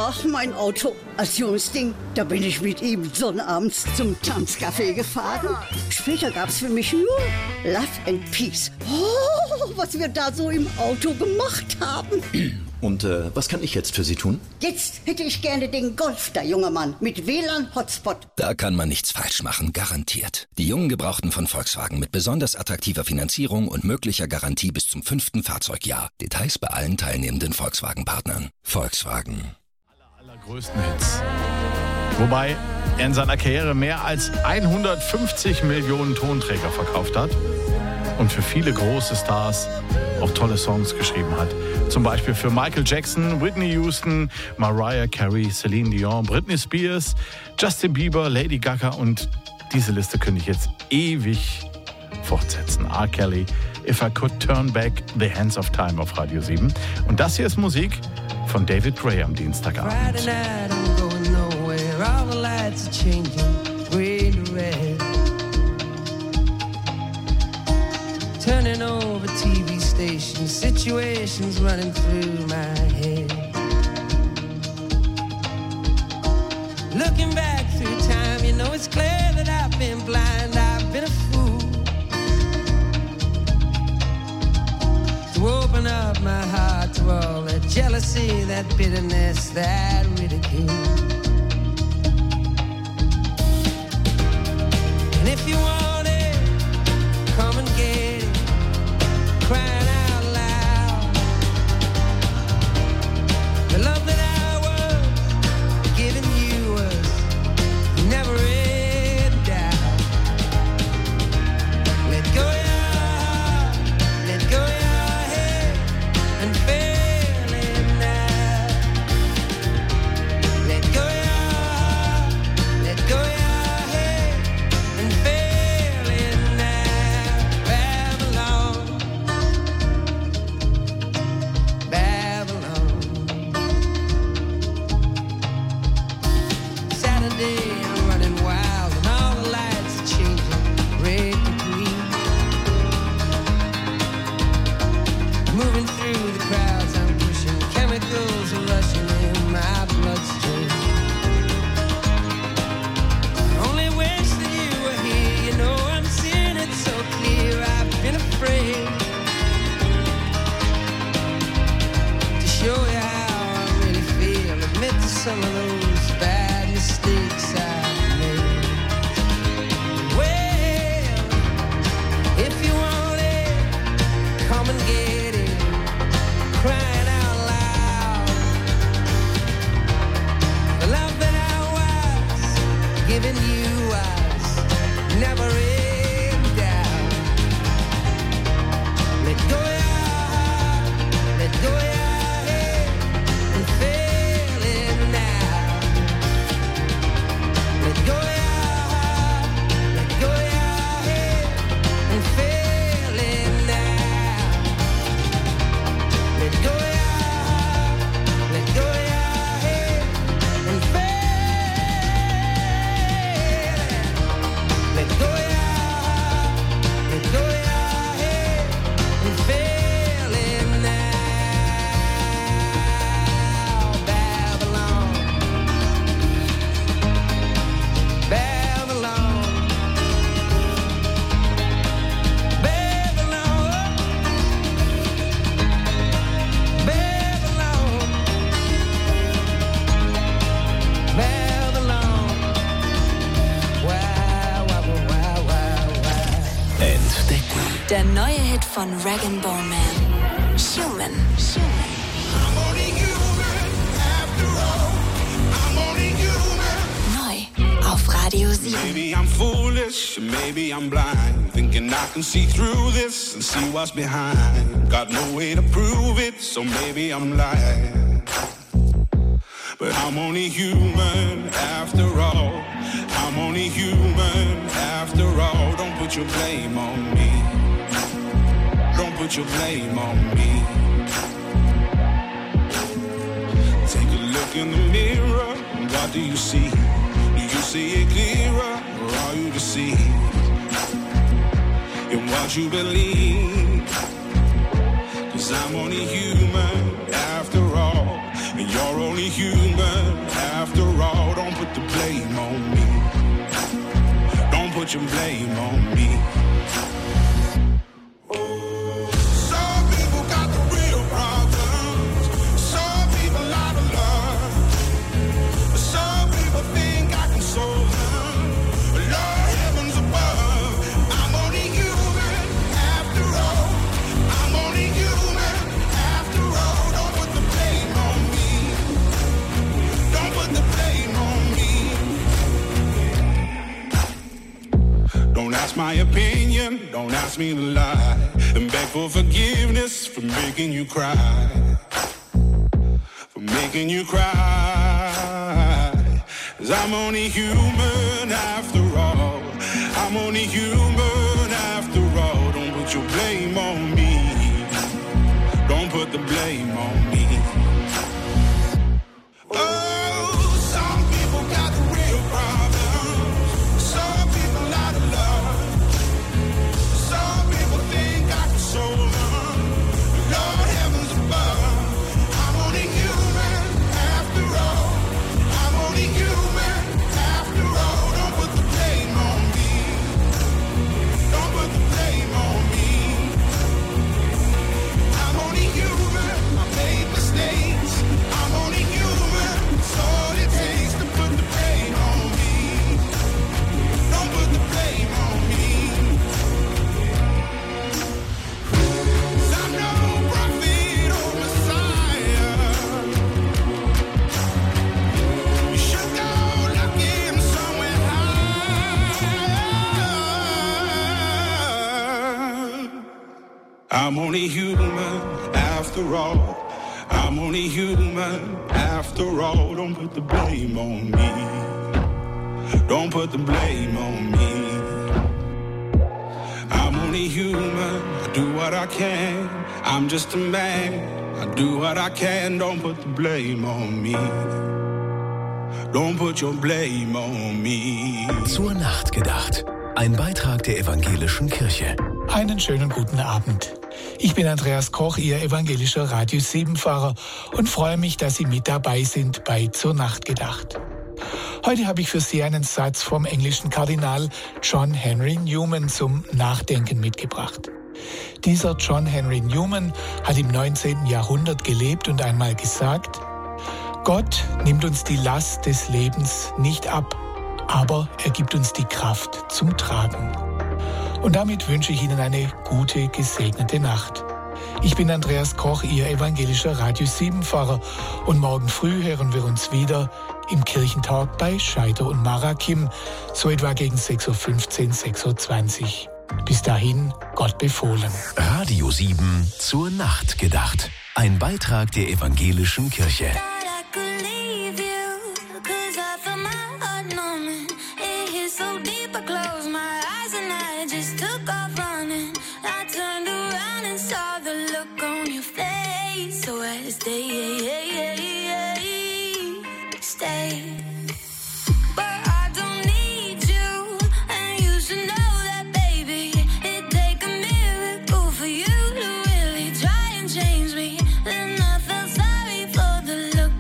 Ach, mein Auto. Als junges Ding, da bin ich mit ihm sonnabends zum Tanzcafé gefahren. Später gab's für mich nur Love and Peace. Oh, was wir da so im Auto gemacht haben. Und was kann ich jetzt für Sie tun? Jetzt hätte ich gerne den Golf, der junge Mann, mit WLAN-Hotspot. Da kann man nichts falsch machen, garantiert. Die jungen Gebrauchten von Volkswagen mit besonders attraktiver Finanzierung und möglicher Garantie bis zum 5. Fahrzeugjahr. Details bei allen teilnehmenden Volkswagen-Partnern. Volkswagen. Allergrößten Hits. Wobei er in seiner Karriere mehr als 150 Millionen Tonträger verkauft hat und für viele große Stars auch tolle Songs geschrieben hat. Zum Beispiel für Michael Jackson, Whitney Houston, Mariah Carey, Celine Dion, Britney Spears, Justin Bieber, Lady Gaga und diese Liste könnte ich jetzt ewig fortsetzen. R. Kelly, If I Could Turn Back the Hands of Time auf Radio 7. Und das hier ist Musik von David Gray am Dienstagabend. Turning over TV stations, situations running through my head. Looking back through time, you know it's clear that I've been blind, I've been a fool. To open up my heart to all that jealousy, that bitterness, that ridicule. And if you want it, come and get it. Crying out loud, the love that I was giving you was never in doubt. Let go your heart, let go your head, and feel it now. Let go your heart, let go your head, and feel it now. Babylon. Saturday, I'm running wild and all the lights are changing red to green. Moving through the crowds, I'm pushing chemicals are rushing in my bloodstream. I only wish that you were here, you know I'm seeing it so clear. I've been afraid to show you how I really feel. Admit to some of those bad mistakes I've made. Well, if you want it, come and get it. Crying out loud, the love that I was giving you was never in doubt. Let go your heart, let go your head, and feel it now. Let go your heart, let go your head, and feel it now. Let go your heart, let go your head, and feel it. Let go your heart, let go your head, and feel it now. Babylon, Babylon, Babylon, Babylon, Babylon. Wow, wow, wow, wow, wow. Entdecken. Der neue Hit von Rag & Bone Man. Human. Neu auf Radio 7. Maybe I'm foolish, maybe I'm blind, thinking I can see through this and see what's behind. Got no way to prove it, so maybe I'm lying. But I'm only human after all. I'm only human after all. Don't put your blame on me. Don't put your blame on me. Take a look in the mirror. What do you see? Do you see it clearer, or are you deceived in what you believe? 'Cause I'm only human after all, and you're only human after all. Don't put the blame on me. Don't put your blame on me. Some people got the real problems. Some people out of love. Some people think I can solve them. Lord, heavens above, I'm only human after all. I'm only human after all. Don't put the blame on me. Don't put the blame on me. Don't ask my opinion, don't ask me to lie, and beg for forgiveness for making you cry. For making you cry. 'Cause I'm only human after all. I'm only human after all. Don't put your blame on me. Don't put the blame on me. Oh, some people got the real problems. Some people out of love. Some people think I can solve them. Lord, heavens above, I'm only human after all. I'm only human after all. Don't put the blame on me. Don't put the blame on me. I'm only human. I made mistakes. I'm only human. It's all it takes to put the blame on me. Don't put the blame on me. 'Cause I'm no prophet or Messiah. You should go looking somewhere high. I'm only human after all. I'm only human after all. Don't put the blame on me. Don't put the blame on me. I'm only human. I do what I can. I'm just a man. I do what I can. Don't put the blame on me. Don't put your blame on me. Zur Nacht gedacht. Ein Beitrag der Evangelischen Kirche. Einen schönen guten Abend. Ich bin Andreas Koch, Ihr evangelischer Radio 7-Fahrer und freue mich, dass Sie mit dabei sind bei Zur Nacht gedacht. Heute habe ich für Sie einen Satz vom englischen Kardinal John Henry Newman zum Nachdenken mitgebracht. Dieser John Henry Newman hat im 19. Jahrhundert gelebt und einmal gesagt: Gott nimmt uns die Last des Lebens nicht ab, aber er gibt uns die Kraft zum Tragen. Und damit wünsche ich Ihnen eine gute, gesegnete Nacht. Ich bin Andreas Koch, Ihr evangelischer Radio 7-Fahrer, und morgen früh hören wir uns wieder im Kirchentalk bei Scheider und Marakim, so etwa gegen 6.15 Uhr, 6.20 Uhr. Bis dahin, Gott befohlen. Radio 7 zur Nacht gedacht. Ein Beitrag der Evangelischen Kirche. Then I felt sorry for the look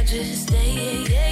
to stay.